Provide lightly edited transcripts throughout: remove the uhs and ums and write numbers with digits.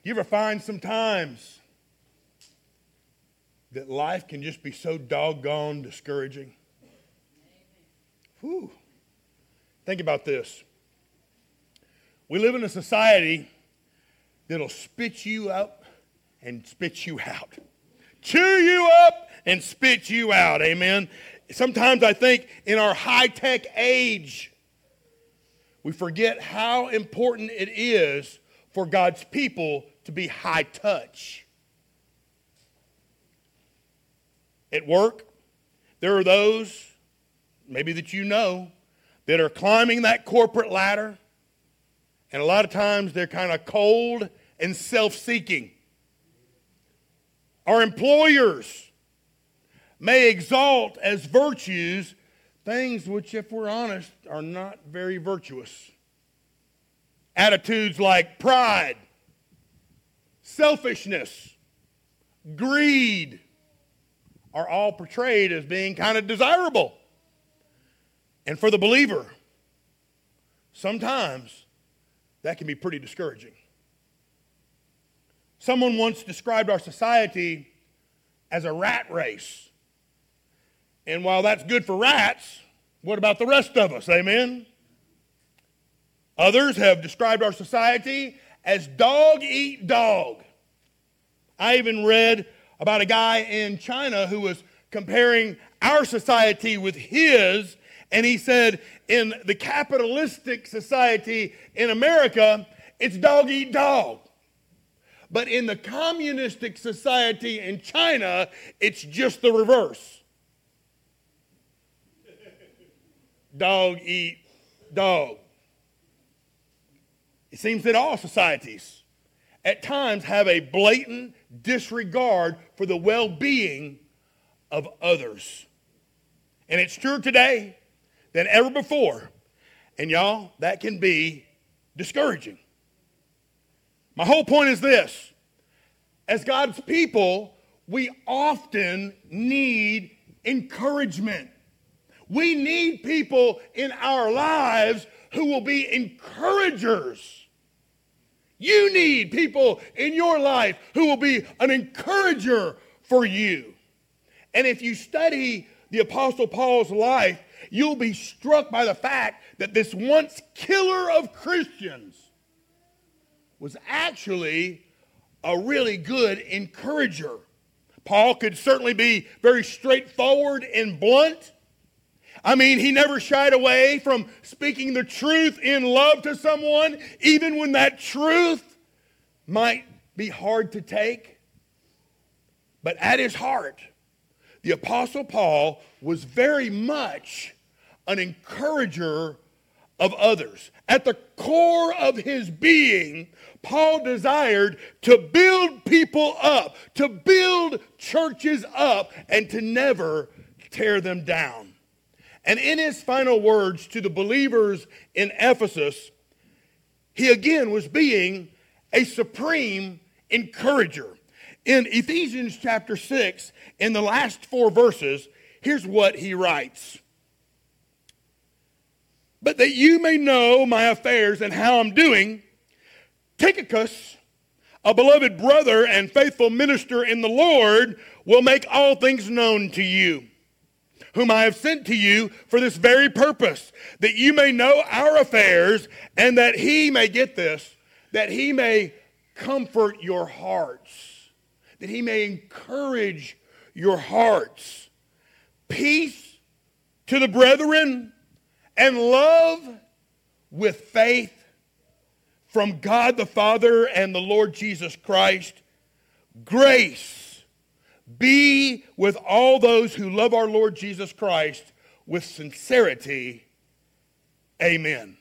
You ever find sometimes that life can just be so doggone discouraging? Whew. Think about this. We live in a society that'll spit you up and spit you out. Chew you up and spit you out, amen? Sometimes I think in our high-tech age, we forget how important it is for God's people to be high touch. At work, there are those, maybe that you know, that are climbing that corporate ladder, and a lot of times they're kind of cold and self-seeking. Our employers may exalt as virtues things which, if we're honest, are not very virtuous. Attitudes like pride, selfishness, greed are all portrayed as being kind of desirable. And for the believer, sometimes that can be pretty discouraging. Someone once described our society as a rat race. And while that's good for rats, what about the rest of us? Amen? Others have described our society as dog eat dog. I even read about a guy in China who was comparing our society with his, and he said in the capitalistic society in America, it's dog eat dog. But in the communistic society in China, it's just the reverse. Dog eat dog. It seems that all societies at times have a blatant disregard for the well-being of others. And it's true today than ever before. And y'all, that can be discouraging. My whole point is this. As God's people, we often need encouragement. We need people in our lives who will be encouragers. You need people in your life who will be an encourager for you. And if you study the Apostle Paul's life, you'll be struck by the fact that this once killer of Christians was actually a really good encourager. Paul could certainly be very straightforward and blunt. I mean, he never shied away from speaking the truth in love to someone, even when that truth might be hard to take. But at his heart, the Apostle Paul was very much an encourager of others. At the core of his being, Paul desired to build people up, to build churches up, and to never tear them down. And in his final words to the believers in Ephesus, he again was being a supreme encourager. In Ephesians chapter 6, in the last 4 verses, here's what he writes. But that you may know my affairs and how I'm doing, Tychicus, a beloved brother and faithful minister in the Lord, will make all things known to you, whom I have sent to you for this very purpose, that you may know our affairs, and that he may, get this, that he may comfort your hearts, that he may encourage your hearts. Peace to the brethren, and love with faith from God the Father and the Lord Jesus Christ. Grace be with all those who love our Lord Jesus Christ with sincerity. Amen.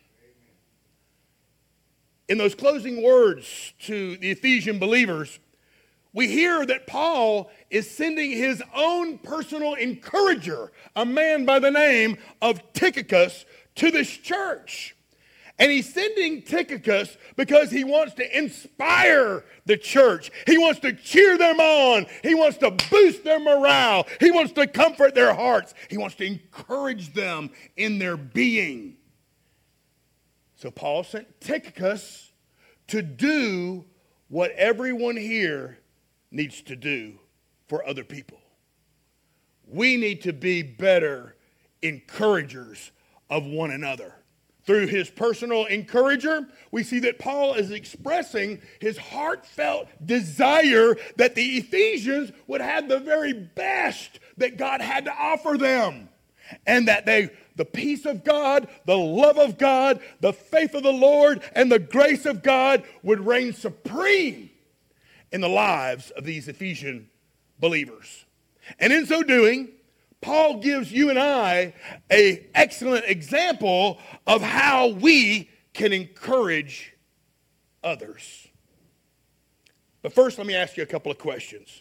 In those closing words to the Ephesian believers, we hear that Paul is sending his own personal encourager, a man by the name of Tychicus, to this church. And he's sending Tychicus because he wants to inspire the church. He wants to cheer them on. He wants to boost their morale. He wants to comfort their hearts. He wants to encourage them in their being. So Paul sent Tychicus to do what everyone here needs to do for other people. We need to be better encouragers of one another. Through his personal encourager, we see that Paul is expressing his heartfelt desire that the Ephesians would have the very best that God had to offer them. And that the peace of God, the love of God, the faith of the Lord, and the grace of God would reign supreme in the lives of these Ephesian believers. And in so doing, Paul gives you and I an excellent example of how we can encourage others. But first, let me ask you a couple of questions.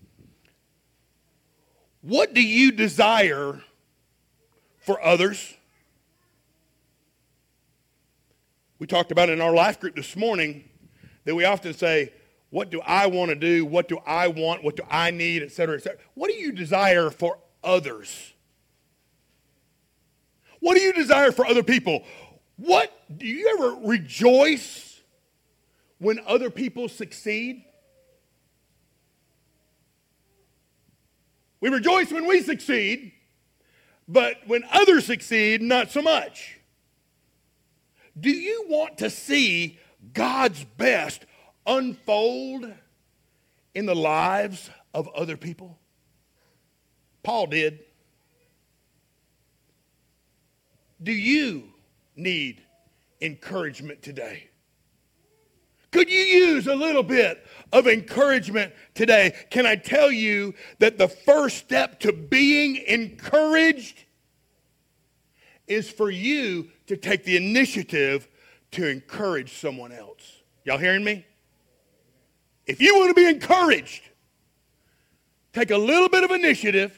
What do you desire for others? We talked about in our life group this morning that we often say, what do I want to do? What do I want? What do I need? Et cetera, et cetera. What do you desire for others? What do you desire for other people? What do you ever rejoice when other people succeed? We rejoice when we succeed, but when others succeed, not so much. Do you want to see God's best unfold in the lives of other people? Paul did. Do you need encouragement today? Could you use a little bit of encouragement today? Can I tell you that the first step to being encouraged is for you to take the initiative to encourage someone else? Y'all hearing me? If you want to be encouraged, take a little bit of initiative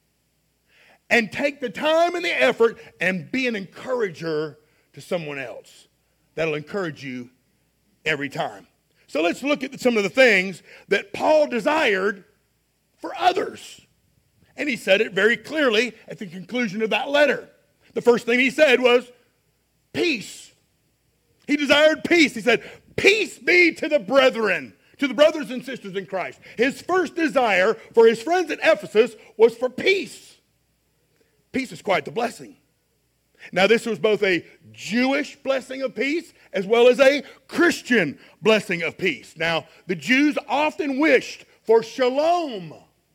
and take the time and the effort and be an encourager to someone else. That'll encourage you every time. So let's look at some of the things that Paul desired for others. And he said it very clearly at the conclusion of that letter. The first thing he said was peace. He desired peace. He said, peace be to the brethren, to the brothers and sisters in Christ. His first desire for his friends at Ephesus was for peace. Peace is quite the blessing. Now, this was both a Jewish blessing of peace as well as a Christian blessing of peace. Now, the Jews often wished for shalom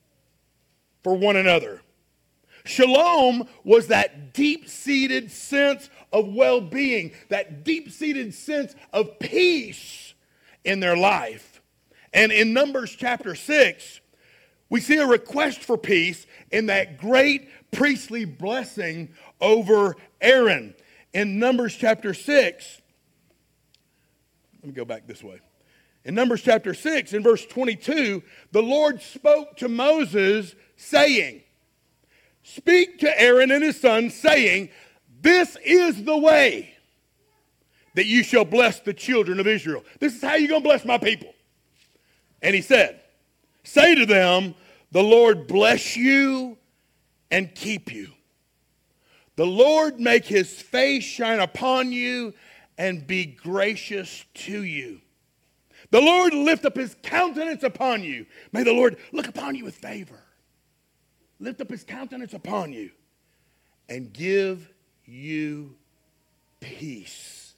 for one another. Shalom was that deep-seated sense of well-being, that deep-seated sense of peace in their life. And in Numbers chapter 6, we see a request for peace in that great priestly blessing over Aaron. In Numbers chapter 6, let me go back this way. In Numbers chapter 6, in verse 22, the Lord spoke to Moses, saying, speak to Aaron and his sons, saying, this is the way that you shall bless the children of Israel. This is how you're going to bless my people. And he said, say to them, the Lord bless you and keep you. The Lord make his face shine upon you and be gracious to you. The Lord lift up his countenance upon you. May the Lord look upon you with favor. Lift up his countenance upon you and give you peace.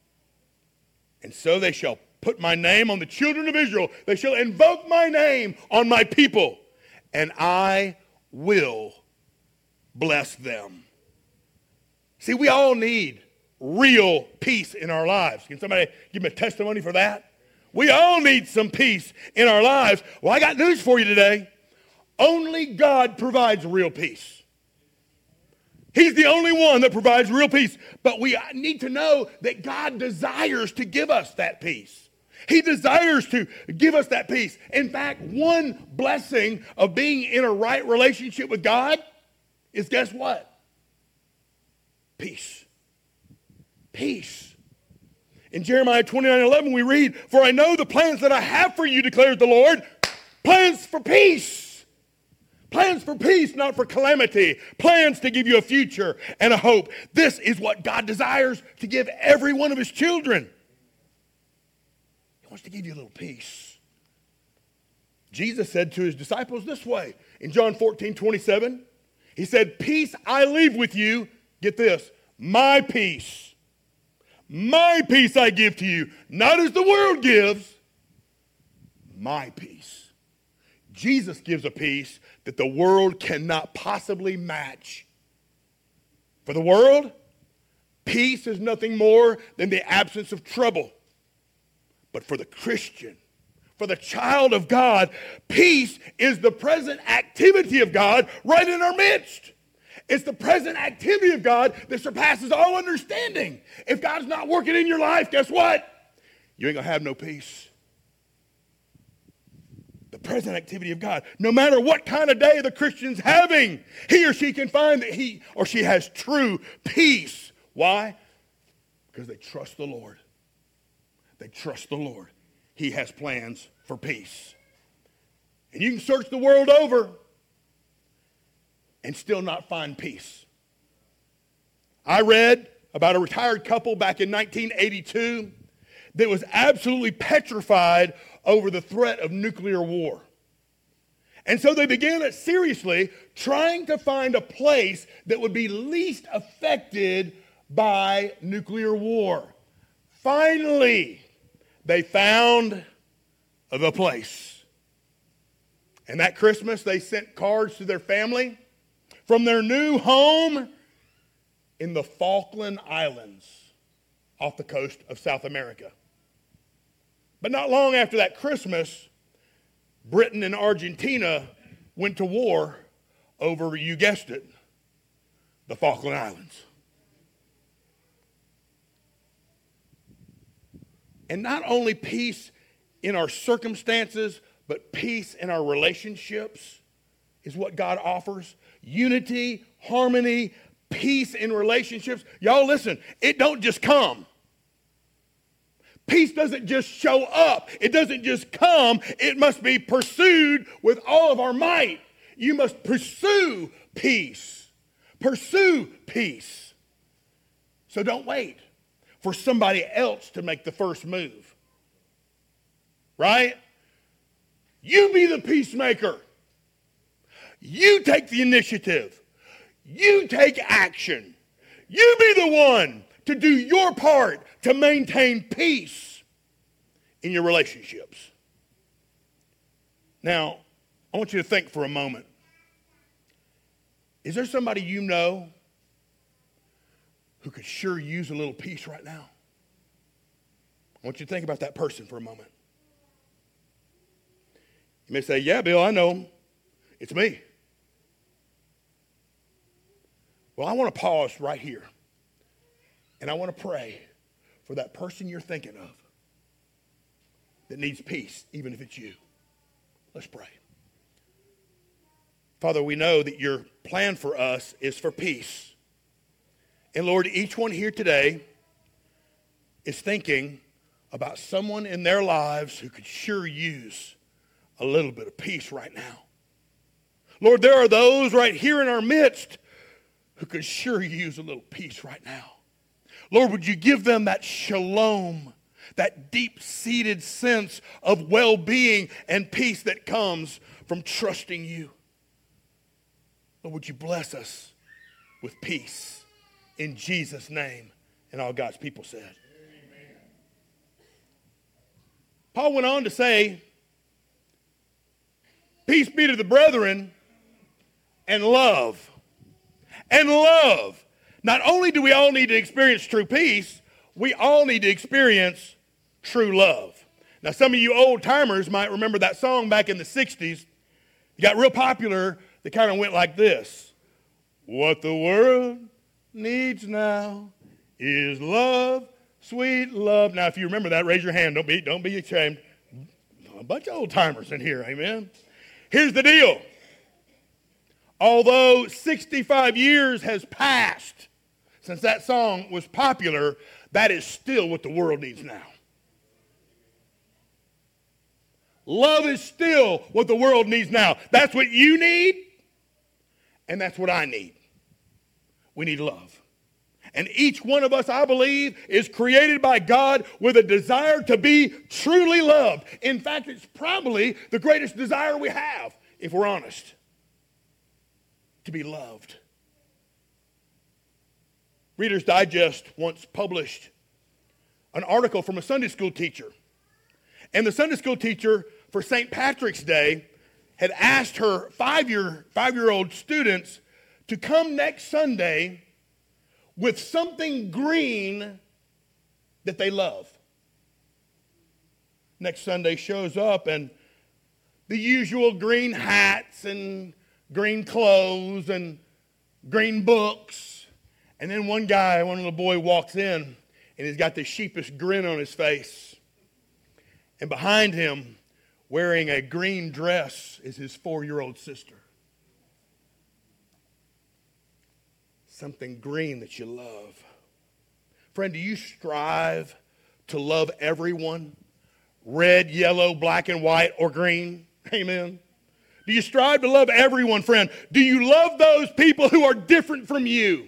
And so they shall put my name on the children of Israel. They shall invoke my name on my people, and I will bless them. See, we all need real peace in our lives. Can somebody give me a testimony for that? We all need some peace in our lives. Well, I got news for you today. Only God provides real peace. He's the only one that provides real peace. But we need to know that God desires to give us that peace. He desires to give us that peace. In fact, one blessing of being in a right relationship with God is, guess what? Peace. Peace. In Jeremiah 29:11 we read, for I know the plans that I have for you, declares the Lord, plans for peace. Plans for peace, not for calamity. Plans to give you a future and a hope. This is what God desires to give every one of his children. He wants to give you a little peace. Jesus said to his disciples this way in John 14:27. He said, peace I leave with you. Get this, my peace. My peace I give to you. Not as the world gives, my peace. Jesus gives a peace that the world cannot possibly match. For the world, peace is nothing more than the absence of trouble. But for the Christian, for the child of God, peace is the present activity of God right in our midst. It's the present activity of God that surpasses all understanding. If God's not working in your life, guess what? You ain't going to have no peace. The present activity of God. No matter what kind of day the Christian's having, he or she can find that he or she has true peace. Why? Because they trust the Lord. They trust the Lord. He has plans for peace. And you can search the world over and still not find peace. I read about a retired couple back in 1982 that was absolutely petrified over the threat of nuclear war. And so they began seriously trying to find a place that would be least affected by nuclear war. Finally, they found the place. And that Christmas, they sent cards to their family from their new home in the Falkland Islands off the coast of South America. But not long after that Christmas, Britain and Argentina went to war over, you guessed it, the Falkland Islands. And not only peace in our circumstances, but peace in our relationships is what God offers. Unity, harmony, peace in relationships. Y'all listen, it don't just come. Peace doesn't just show up. It doesn't just come. It must be pursued with all of our might. You must pursue peace. Pursue peace. So don't wait for somebody else to make the first move. Right? You be the peacemaker. You take the initiative. You take action. You be the one to do your part to maintain peace in your relationships. Now, I want you to think for a moment. Is there somebody you know who could sure use a little peace right now? I want you to think about that person for a moment. You may say, yeah, Bill, I know him. It's me. Well, I want to pause right here. And I want to pray for that person you're thinking of that needs peace, even if it's you. Let's pray. Father, we know that your plan for us is for peace. And Lord, each one here today is thinking about someone in their lives who could sure use a little bit of peace right now. Lord, there are those right here in our midst who could sure use a little peace right now. Lord, would you give them that shalom, that deep-seated sense of well-being and peace that comes from trusting you. Lord, would you bless us with peace in Jesus' name? And all God's people said. Amen. Paul went on to say, peace be to the brethren and love. And love. Not only do we all need to experience true peace, we all need to experience true love. Now, some of you old-timers might remember that song back in the 60s. It got real popular. That kind of went like this. What the world needs now is love, sweet love. Now, if you remember that, raise your hand. Don't be ashamed. A bunch of old-timers in here, amen? Here's the deal. Although 65 years has passed since that song was popular, that is still what the world needs now. Love is still what the world needs now. That's what you need, and that's what I need. We need love. And each one of us, I believe, is created by God with a desire to be truly loved. In fact, it's probably the greatest desire we have, if we're honest, to be loved. Reader's Digest once published an article from a Sunday school teacher. And the Sunday school teacher for St. Patrick's Day had asked her five-year-old students to come next Sunday with something green that they love. Next Sunday shows up and the usual green hats and green clothes and green books. And then one little boy walks in and he's got this sheepish grin on his face. And behind him, wearing a green dress, is his 4-year-old sister. Something green that you love. Friend, do you strive to love everyone? Red, yellow, black and white, or green? Amen. Do you strive to love everyone, friend? Do you love those people who are different from you?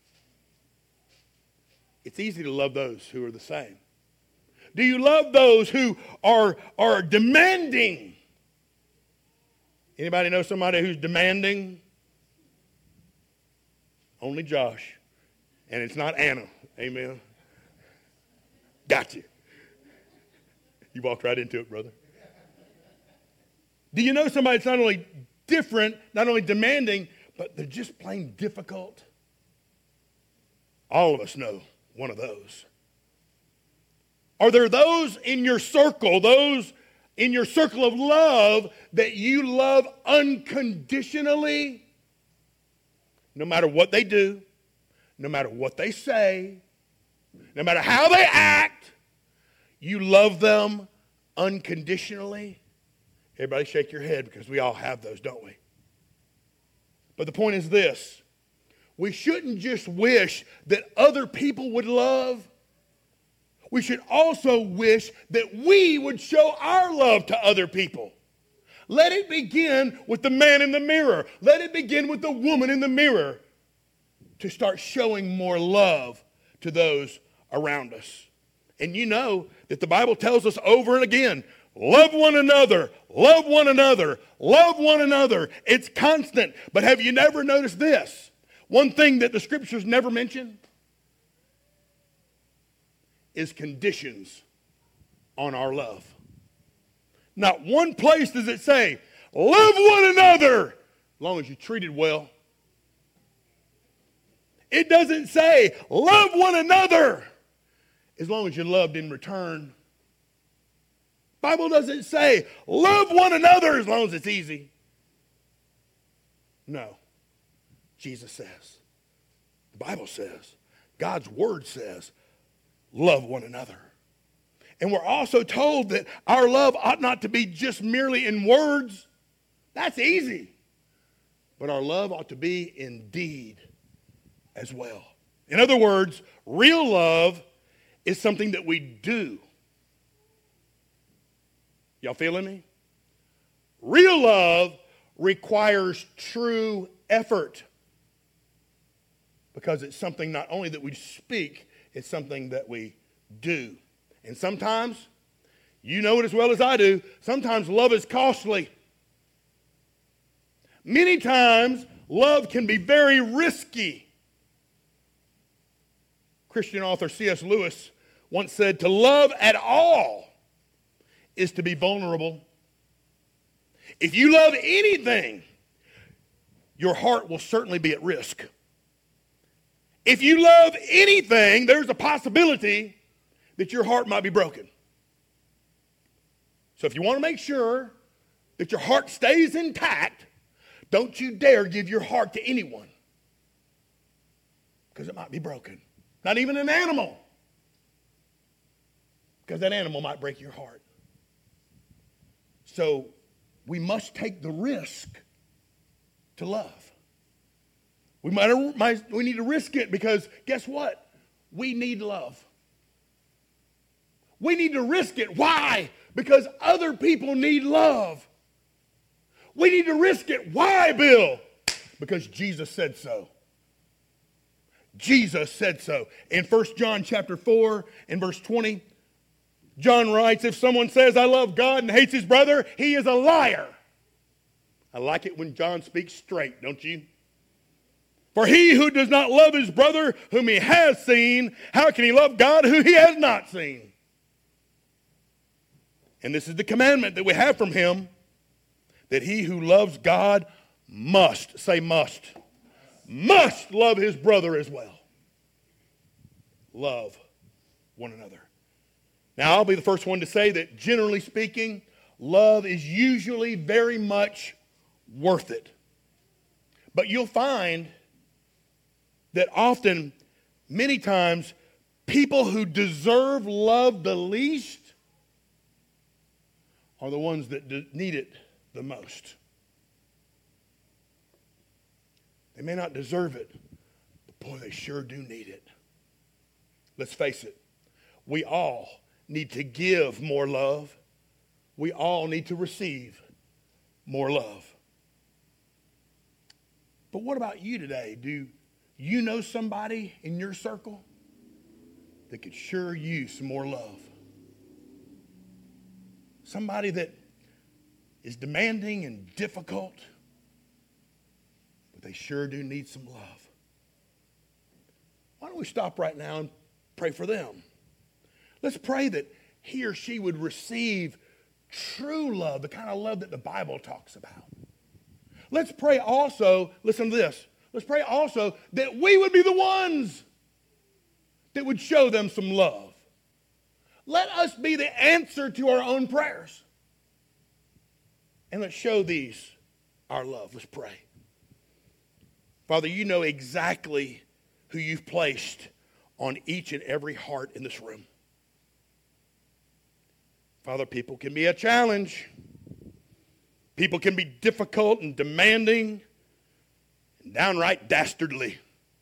It's easy to love those who are the same. Do you love those who are demanding? Anybody know somebody who's demanding? Only Josh. And it's not Anna. Amen. Got you. You walked right into it, brother. Do you know somebody that's not only different, not only demanding, but they're just plain difficult? All of us know one of those. Are there those in your circle, those in your circle of love that you love unconditionally? No matter what they do, no matter what they say, no matter how they act, you love them unconditionally. Everybody shake your head because we all have those, don't we? But the point is this. We shouldn't just wish that other people would love. We should also wish that we would show our love to other people. Let it begin with the man in the mirror. Let it begin with the woman in the mirror to start showing more love to those around us. And you know that the Bible tells us over and again, love one another, love one another, love one another. It's constant. But have you never noticed this? One thing that the scriptures never mention is conditions on our love. Not one place does it say, love one another, as long as you're treated well. It doesn't say, love one another, as long as you're loved in return. Bible doesn't say, love one another, as long as it's easy. No. Jesus says, the Bible says, God's word says, love one another. And we're also told that our love ought not to be just merely in words. That's easy. But our love ought to be in deed as well. In other words, real love is something that we do. Y'all feeling me? Real love requires true effort. Because it's something not only that we speak, it's something that we do. And sometimes, you know it as well as I do, sometimes love is costly. Many times, love can be very risky. Christian author C.S. Lewis once said, to love at all is to be vulnerable. If you love anything, your heart will certainly be at risk. If you love anything, there's a possibility that your heart might be broken. So if you want to make sure that your heart stays intact, don't you dare give your heart to anyone, because it might be broken. Not even an animal, because that animal might break your heart. So we must take the risk to love. We need to risk it because guess what? We need love. We need to risk it. Why? Because other people need love. We need to risk it. Why, Bill? Because Jesus said so. Jesus said so. In 1 John chapter 4 and verse 20, John writes, if someone says, I love God and hates his brother, he is a liar. I like it when John speaks straight, don't you? For he who does not love his brother whom he has seen, how can he love God who he has not seen? And this is the commandment that we have from him, that he who loves God must, say must love his brother as well. Love one another. Now, I'll be the first one to say that generally speaking, love is usually very much worth it. But you'll find that often, many times, people who deserve love the least are the ones that need it the most. They may not deserve it, but boy, they sure do need it. Let's face it, we all need to give more love. We all need to receive more love. But what about you today? Do you know somebody in your circle that could sure use some more love? Somebody that is demanding and difficult, but they sure do need some love. Why don't we stop right now and pray for them? Let's pray that he or she would receive true love, the kind of love that the Bible talks about. Let's pray also, listen to this, let's pray also that we would be the ones that would show them some love. Let us be the answer to our own prayers. And let's show these our love. Let's pray. Father, you know exactly who you've placed on each and every heart in this room. Father, people can be a challenge. People can be difficult and demanding and downright dastardly.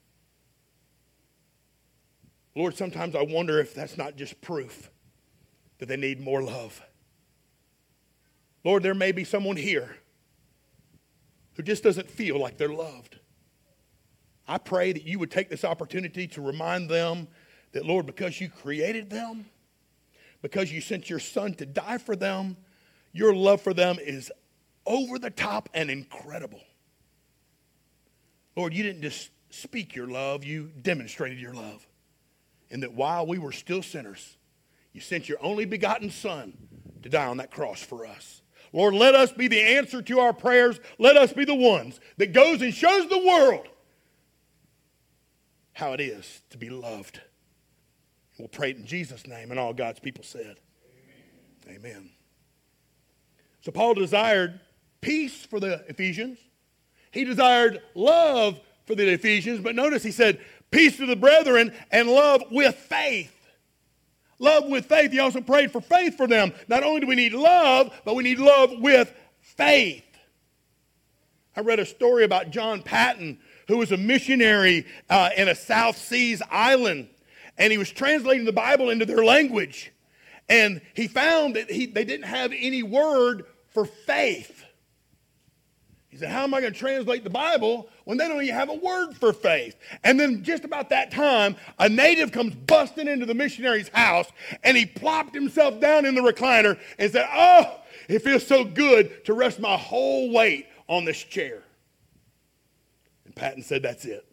Lord, sometimes I wonder if that's not just proof that they need more love. Lord, there may be someone here who just doesn't feel like they're loved. I pray that you would take this opportunity to remind them that, Lord, because you created them, because you sent your son to die for them, your love for them is over the top and incredible. Lord, you didn't just speak your love, you demonstrated your love. And that while we were still sinners, you sent your only begotten son to die on that cross for us. Lord, let us be the answer to our prayers. Let us be the ones that goes and shows the world how it is to be loved. We'll pray it in Jesus' name, and all God's people said, Amen. Amen. So Paul desired peace for the Ephesians. He desired love for the Ephesians, but notice he said, peace to the brethren and love with faith. Love with faith. He also prayed for faith for them. Not only do we need love, but we need love with faith. I read a story about John Patton, who was a missionary in a South Seas island. And he was translating the Bible into their language. And he found that they didn't have any word for faith. He said, how am I going to translate the Bible when they don't even have a word for faith? And then just about that time, a native comes busting into the missionary's house, and he plopped himself down in the recliner and said, oh, it feels so good to rest my whole weight on this chair. And Patton said, that's it.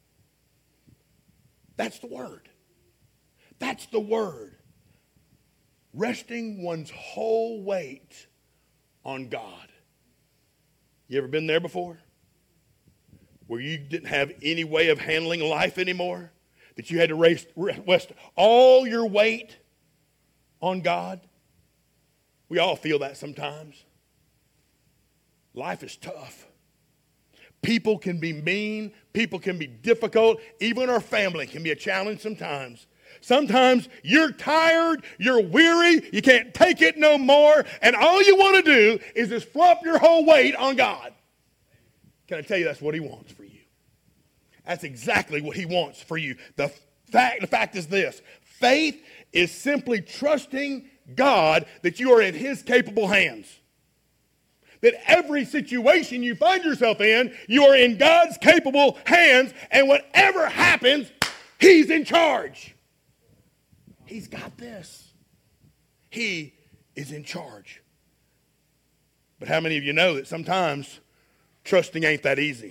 That's the word. That's the word. Resting one's whole weight on God. You ever been there before? Where you didn't have any way of handling life anymore? That you had to rest all your weight on God? We all feel that sometimes. Life is tough. People can be mean. People can be difficult. Even our family can be a challenge sometimes. Sometimes you're tired, you're weary, you can't take it no more, and all you want to do is just flop your whole weight on God. Can I tell you that's what he wants for you? That's exactly what he wants for you. The fact is this: faith is simply trusting God that you are in his capable hands. That every situation you find yourself in, you are in God's capable hands, and whatever happens, He's in charge. He's got this. He is in charge. But how many of you know that sometimes trusting ain't that easy?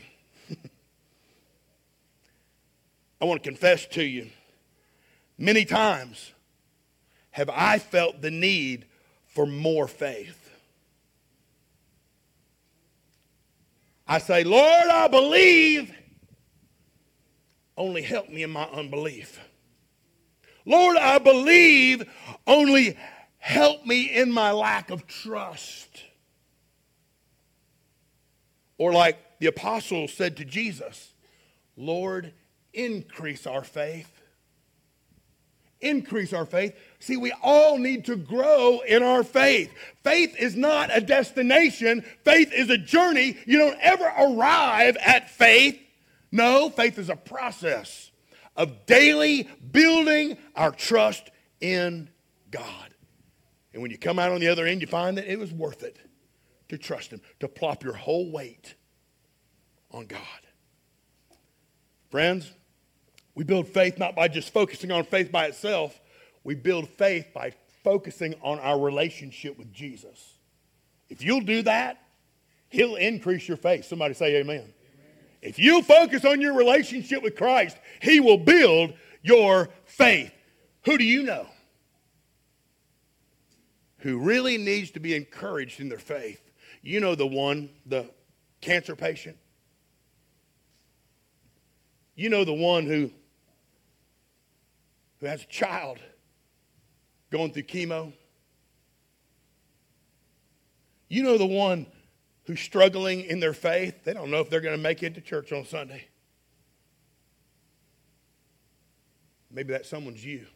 I want to confess to you, many times have I felt the need for more faith. I say, Lord, I believe. Only help me in my unbelief. Lord, I believe. Only help me in my lack of trust. Or like the apostles said to Jesus, Lord, increase our faith. Increase our faith. See, we all need to grow in our faith. Faith is not a destination. Faith is a journey. You don't ever arrive at faith. No, faith is a process of daily building our trust in God. And when you come out on the other end, you find that it was worth it to trust Him, to plop your whole weight on God. Friends, we build faith not by just focusing on faith by itself. We build faith by focusing on our relationship with Jesus. If you'll do that, He'll increase your faith. Somebody say amen. Amen. If you focus on your relationship with Christ, He will build your faith. Who do you know who really needs to be encouraged in their faith? You know the one, the cancer patient. You know the one who has a child going through chemo. You know the one who's struggling in their faith. They don't know if they're going to make it to church on Sunday. Maybe that someone's you.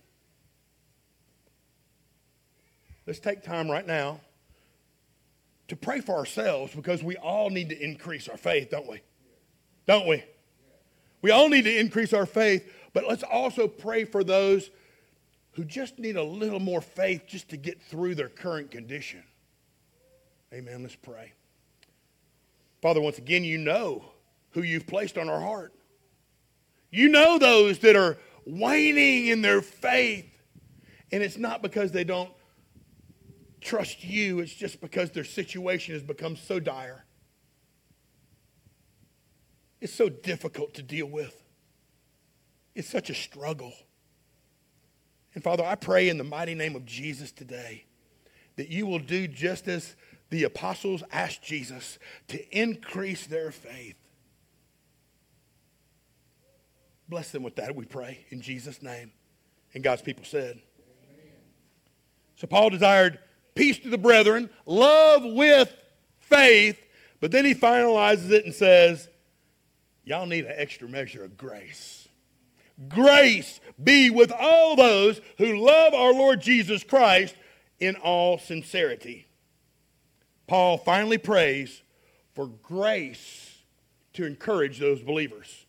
Let's take time right now to pray for ourselves, because we all need to increase our faith, don't we? Don't we? We all need to increase our faith, but let's also pray for those who just need a little more faith just to get through their current condition. Amen. Let's pray. Father, once again, you know who you've placed on our heart. You know those that are waning in their faith. And it's not because they don't trust you. It's just because their situation has become so dire. It's so difficult to deal with. It's such a struggle. And Father, I pray in the mighty name of Jesus today that you will do just as the apostles asked Jesus, to increase their faith. Bless them with that, we pray, in Jesus' name. And God's people said. Amen. So Paul desired peace to the brethren, love with faith, but then he finalizes it and says, y'all need an extra measure of grace. Grace be with all those who love our Lord Jesus Christ in all sincerity. Paul finally prays for grace to encourage those believers.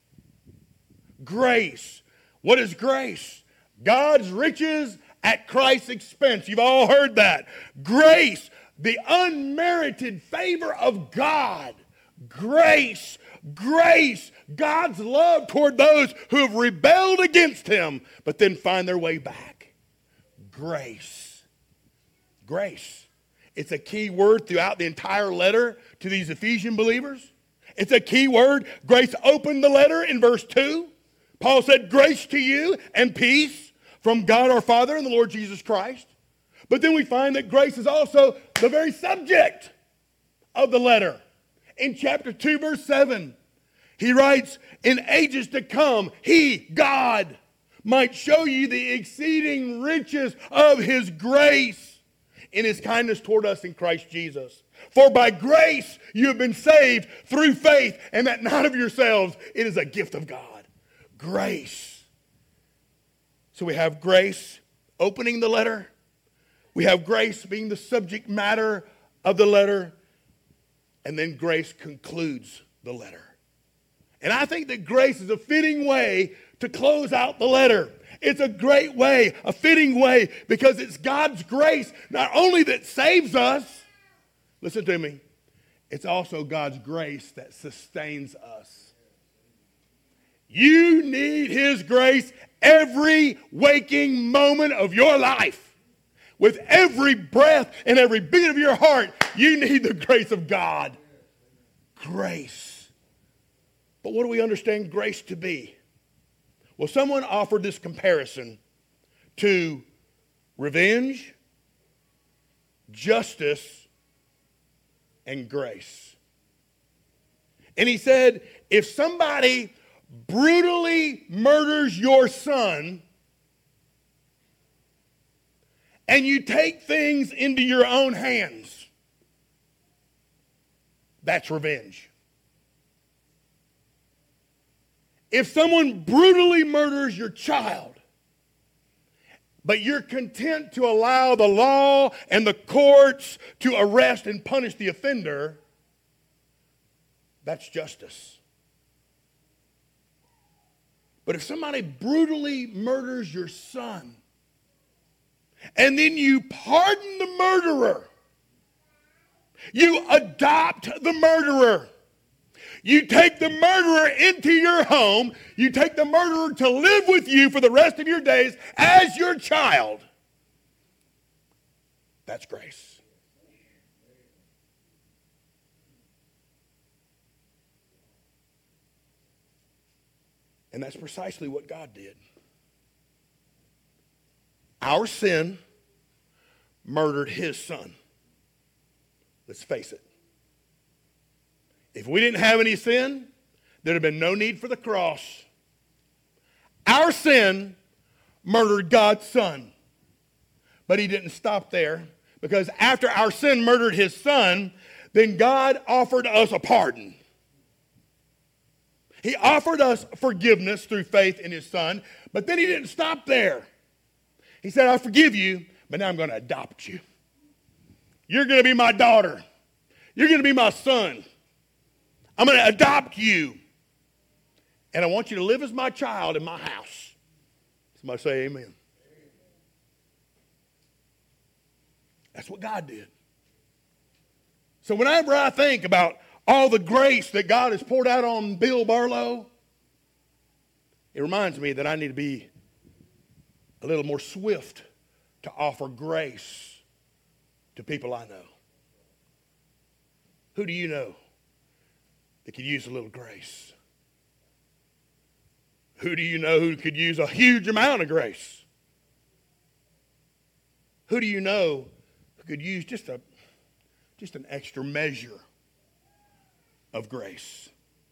Grace. What is grace? God's riches at Christ's expense. You've all heard that. Grace, the unmerited favor of God. Grace. Grace. God's love toward those who have rebelled against Him, but then find their way back. Grace. Grace. It's a key word throughout the entire letter to these Ephesian believers. It's a key word. Grace opened the letter in verse 2. Paul said, grace to you and peace from God our Father and the Lord Jesus Christ. But then we find that grace is also the very subject of the letter. In chapter 2, verse 7, he writes, in ages to come, He, God, might show you the exceeding riches of His grace in His kindness toward us in Christ Jesus. For by grace you have been saved through faith, and that not of yourselves, it is a gift of God. Grace. So we have grace opening the letter. We have grace being the subject matter of the letter. And then grace concludes the letter. And I think that grace is a fitting way to close out the letter. It's a great way, a fitting way, because it's God's grace not only that saves us, listen to me, it's also God's grace that sustains us. You need His grace every waking moment of your life. With every breath and every beat of your heart, you need the grace of God. Grace. But what do we understand grace to be? Well, someone offered this comparison to revenge, justice, and grace. And he said, if somebody brutally murders your son and you take things into your own hands, that's revenge. If someone brutally murders your child, but you're content to allow the law and the courts to arrest and punish the offender, that's justice. But if somebody brutally murders your son, and then you pardon the murderer, you adopt the murderer, you take the murderer into your home, you take the murderer to live with you for the rest of your days as your child, that's grace. And that's precisely what God did. Our sin murdered His son. Let's face it. If we didn't have any sin, there'd have been no need for the cross. Our sin murdered God's son. But He didn't stop there, because after our sin murdered His son, then God offered us a pardon. He offered us forgiveness through faith in His son, but then He didn't stop there. He said, I forgive you, but now I'm going to adopt you. You're going to be my daughter. You're going to be my son. I'm going to adopt you. And I want you to live as my child in my house. Somebody say amen. That's what God did. So whenever I think about all the grace that God has poured out on Bill Barlow, it reminds me that I need to be a little more swift to offer grace to people I know. Who do you know that could use a little grace? Who do you know who could use a huge amount of grace? Who do you know who could use just an extra measure of grace?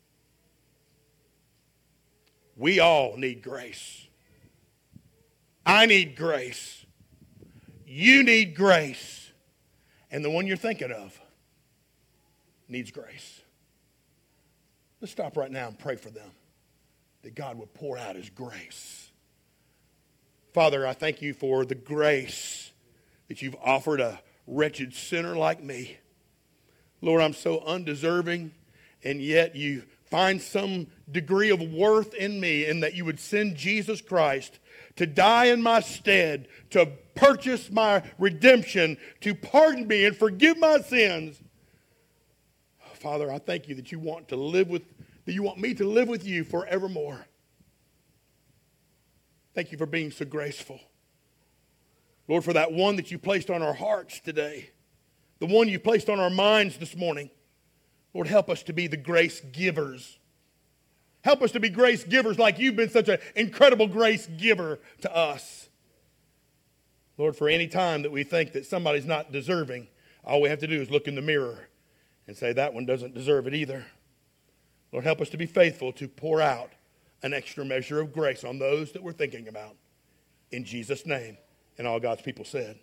We all need grace. I need grace. You need grace. And the one you're thinking of needs grace. Let's stop right now and pray for them, that God would pour out His grace. Father, I thank You for the grace that You've offered a wretched sinner like me. Lord, I'm so undeserving, and yet You find some degree of worth in me, in that You would send Jesus Christ to die in my stead, to purchase my redemption, to pardon me and forgive my sins. Father, I thank You that You want me to live with You forevermore. Thank You for being so graceful. Lord, for that one that You placed on our hearts today, the one You placed on our minds this morning. Lord, help us to be the grace givers. Help us to be grace givers like You've been such an incredible grace giver to us. Lord, for any time that we think that somebody's not deserving, all we have to do is look in the mirror and say, that one doesn't deserve it either. Lord, help us to be faithful to pour out an extra measure of grace on those that we're thinking about. In Jesus' name. And all God's people said.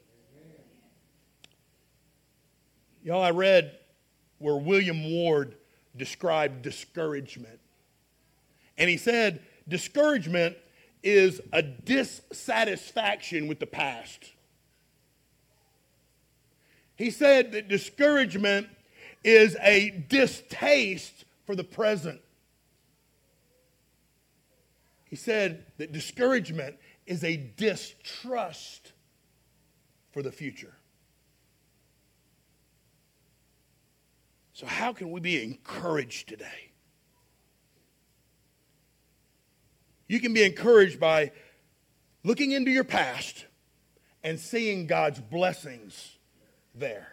Y'all, I read where William Ward described discouragement. And he said, discouragement is a dissatisfaction with the past. He said that discouragement is a distaste for the present. He said that discouragement is a distrust for the future. So how can we be encouraged today? You can be encouraged by looking into your past and seeing God's blessings there.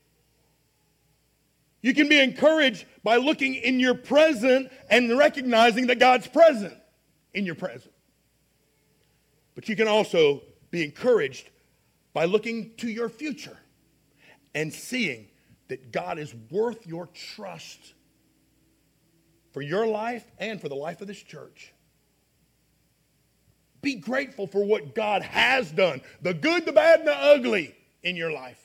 You can be encouraged by looking in your present and recognizing that God's present in your present. But you can also be encouraged by looking to your future and seeing that God is worth your trust for your life and for the life of this church. Be grateful for what God has done, the good, the bad, and the ugly in your life.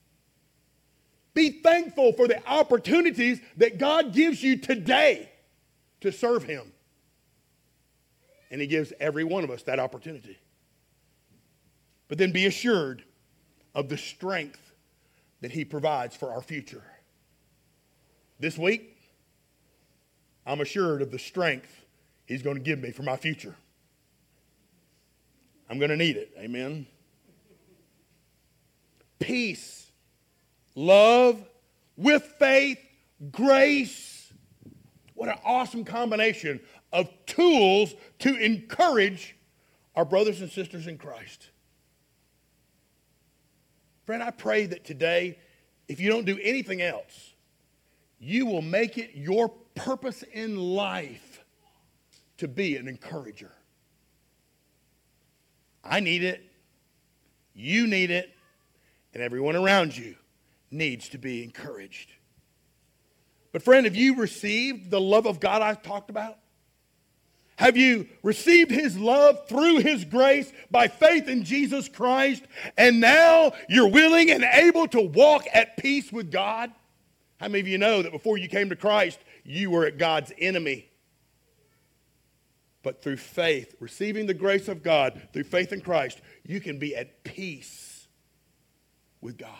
Be thankful for the opportunities that God gives you today to serve Him. And He gives every one of us that opportunity. But then be assured of the strength that He provides for our future. This week, I'm assured of the strength He's going to give me for my future. I'm going to need it. Amen. Peace, love, with faith, grace. What an awesome combination of tools to encourage our brothers and sisters in Christ. Friend, I pray that today, if you don't do anything else, you will make it your purpose in life to be an encourager. I need it. You need it. And everyone around you needs to be encouraged. But friend, have you received the love of God I've talked about? Have you received His love through His grace by faith in Jesus Christ? And now you're willing and able to walk at peace with God? How many of you know that before you came to Christ, you were at God's enemy? But through faith, receiving the grace of God, through faith in Christ, you can be at peace with God.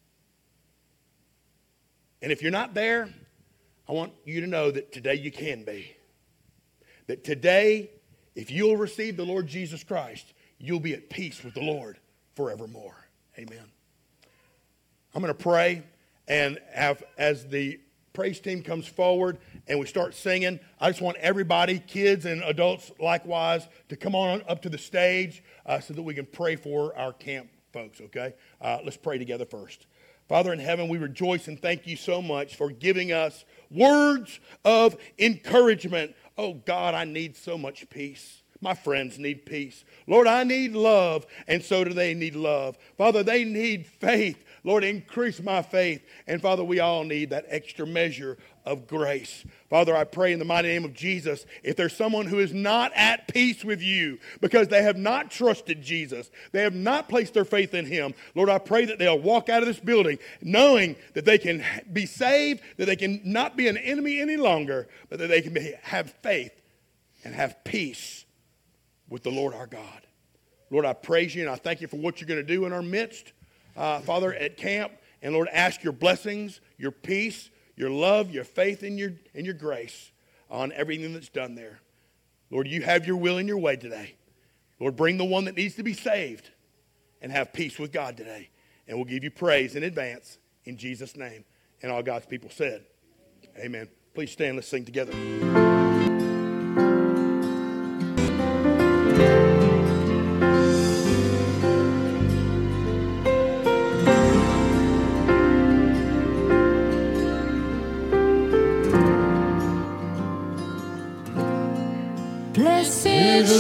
And if you're not there, I want you to know that today you can be. That today, if you'll receive the Lord Jesus Christ, you'll be at peace with the Lord forevermore. Amen. I'm going to pray, and as the praise team comes forward and we start singing, I just want everybody, kids and adults likewise, to come on up to the stage so that we can pray for our camp folks, okay? Let's pray together first. Father in heaven, we rejoice and thank you so much for giving us words of encouragement. Oh God, I need so much peace. My friends need peace. Lord, I need love, and so do they need love. Father, they need faith. Lord, increase my faith. And Father, we all need that extra measure of grace. Father, I pray in the mighty name of Jesus, if there's someone who is not at peace with you because they have not trusted Jesus, they have not placed their faith in Him, Lord, I pray that they'll walk out of this building knowing that they can be saved, that they can not be an enemy any longer, but that they can have faith and have peace with the Lord our God. Lord, I praise you and I thank you for what you're going to do in our midst, Father, at camp. And Lord, ask your blessings, your peace, your love, your faith, and your grace on everything that's done there. Lord, you have your will and your way today. Lord, bring the one that needs to be saved and have peace with God today. And we'll give you praise in advance in Jesus' name. And all God's people said, amen. Please stand, let's sing together.